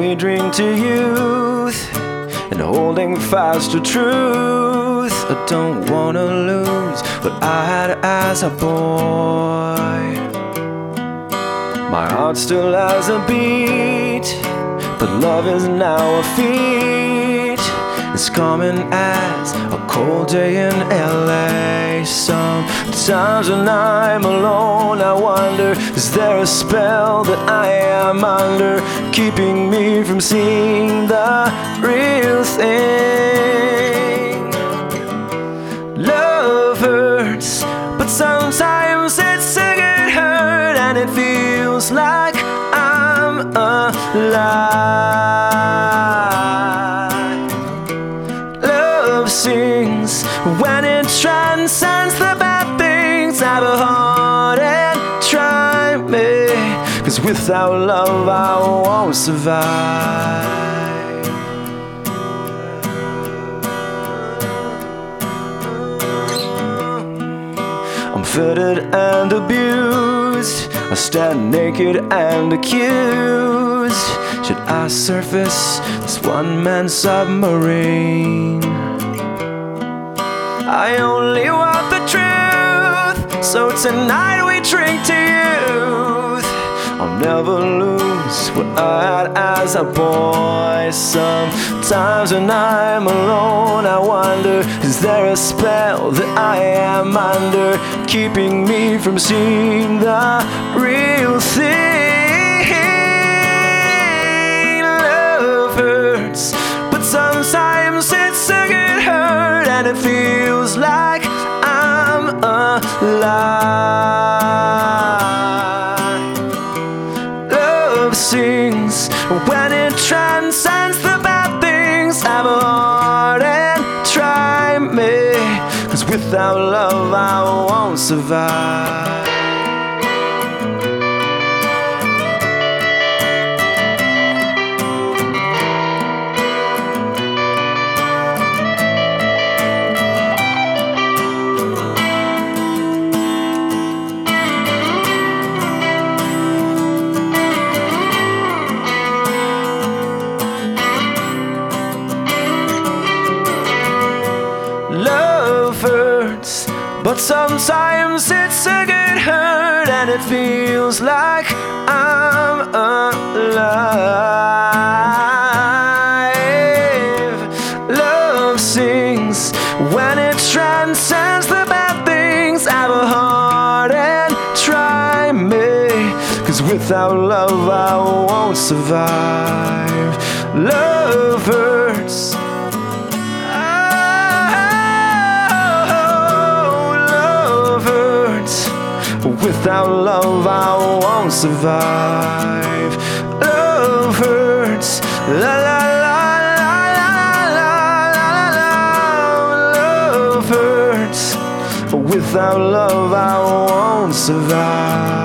we drink to youth and holding fast to truth. I don't wanna lose what I had as a boy. My heart still has a beat, but love is now a feat. It's common as a cold day in LA. Sometimes when I'm alone I wonder, is there a spell that I am under, keeping me from seeing the real thing? Love hurts, but sometimes it's a good hurt, and it feels like I'm alive. Love sings when it transcends the bad things. Have a heart and try me, 'cause without love I won't survive. I'm fettered and abused, I stand naked and accused. Should I surface this one-man submarine? I only want the truth, so tonight we drink to youth. I'll never lose what I had as a boy. Sometimes when I'm alone I wonder, is there a spell that I am under, keeping me from seeing the real thing? Love hurts, but sometimes it's a good hurt, and it feels like I'm alive. Love sings when it transcends the bad things. Have a heart and try me, 'cause without love I won't survive. Love hurts, but sometimes it's a good hurt, and it feels like I'm alive. Love sings when it transcends the bad things. Have a heart and try me, 'cause without love I won't survive. Love hurts. Without love I won't survive. Love hurts. La la la la la la la la. Love hurts. Without love I won't survive.